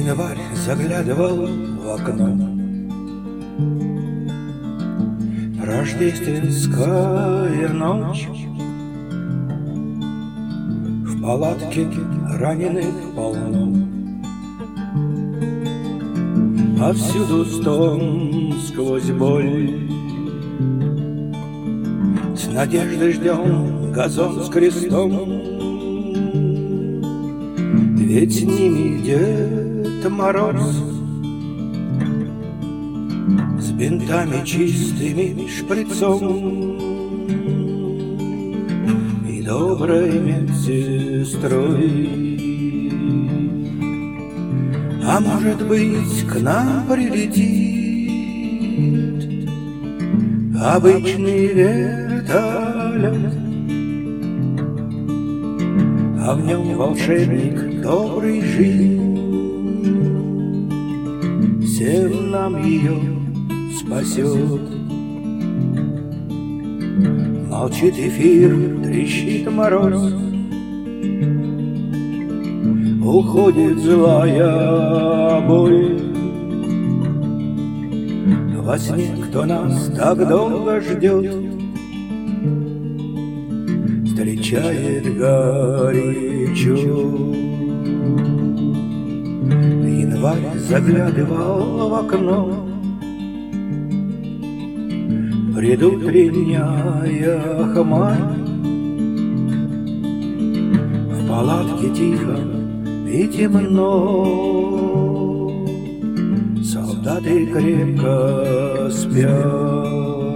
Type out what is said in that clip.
Январь заглядывал в окно. Рождественская ночь. В палатке раненых полно. Повсюду стон сквозь боль. С надеждой ждем газон с крестом. Ведь с ними Дед Мороз, с бинтами чистыми, шприцом и доброй медсестрой. А может быть, к нам прилетит обычный вертолет, а в нем волшебник добрый жизнь всем нам ее спасет. Молчит эфир, трещит мороз, уходит злая боль. Во сне кто нас так долго ждет, встречает горячо. Январь заглядывал в окно. Предутренняя хмарь. В палатке тихо и темно. Солдаты крепко спят.